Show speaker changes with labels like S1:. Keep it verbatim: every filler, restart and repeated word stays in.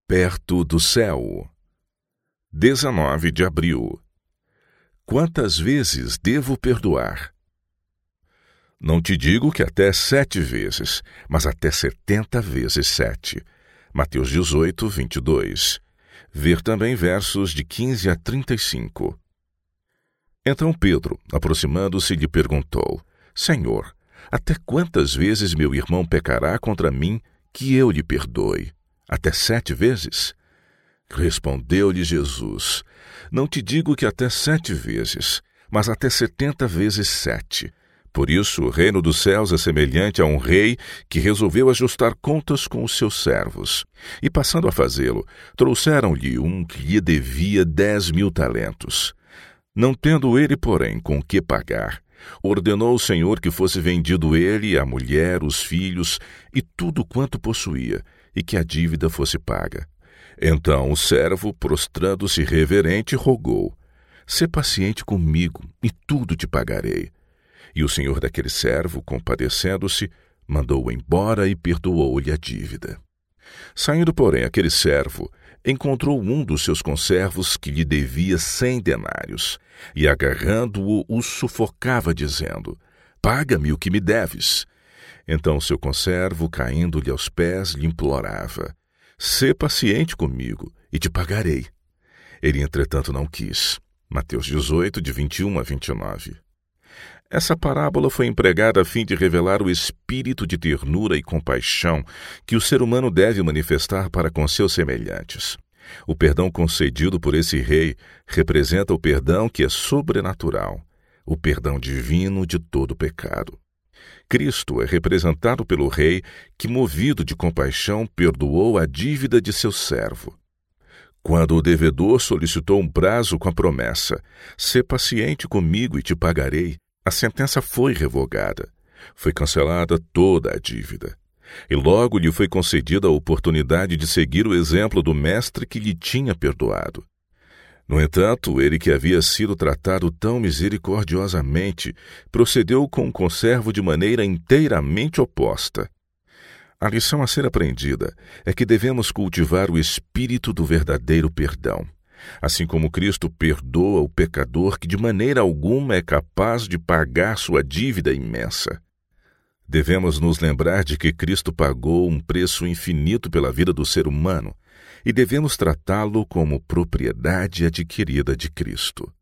S1: Perto do céu. dezenove de abril. Quantas vezes devo perdoar? Não te digo que até sete vezes, mas até setenta vezes sete. Mateus dezoito, vinte e dois. Ver também versos de quinze a trinta e cinco. Então Pedro, aproximando-se, lhe perguntou: Senhor, até quantas vezes meu irmão pecará contra mim que eu lhe perdoe? Até sete vezes? Respondeu-lhe Jesus: Não te digo que até sete vezes, mas até setenta vezes sete. Por isso, o reino dos céus é semelhante a um rei que resolveu ajustar contas com os seus servos. E, passando a fazê-lo, trouxeram-lhe um que lhe devia dez mil talentos. Não tendo ele, porém, com que pagar, ordenou o Senhor que fosse vendido ele, a mulher, os filhos e tudo quanto possuía, e que a dívida fosse paga. Então o servo, prostrando-se reverente, rogou: Sê paciente comigo, e tudo te pagarei. E o senhor daquele servo, compadecendo-se, mandou-o embora e perdoou-lhe a dívida. Saindo, porém, aquele servo, encontrou um dos seus conservos que lhe devia cem denários, e agarrando-o, o sufocava, dizendo: Paga-me o que me deves. Então seu conservo, caindo-lhe aos pés, lhe implorava: Sê paciente comigo, e te pagarei. Ele, entretanto, não quis. Mateus dezoito, de vinte e um a vinte e nove. Essa parábola foi empregada a fim de revelar o espírito de ternura e compaixão que o ser humano deve manifestar para com seus semelhantes. O perdão concedido por esse rei representa o perdão que é sobrenatural, o perdão divino de todo pecado. Cristo é representado pelo rei que, movido de compaixão, perdoou a dívida de seu servo. Quando o devedor solicitou um prazo com a promessa: Sê paciente comigo e te pagarei, a sentença foi revogada. Foi cancelada toda a dívida. E logo lhe foi concedida a oportunidade de seguir o exemplo do mestre que lhe tinha perdoado. No entanto, ele que havia sido tratado tão misericordiosamente, procedeu com o conservo de maneira inteiramente oposta. A lição a ser aprendida é que devemos cultivar o espírito do verdadeiro perdão, assim como Cristo perdoa o pecador que de maneira alguma é capaz de pagar sua dívida imensa. Devemos nos lembrar de que Cristo pagou um preço infinito pela vida do ser humano, e devemos tratá-lo como propriedade adquirida de Cristo.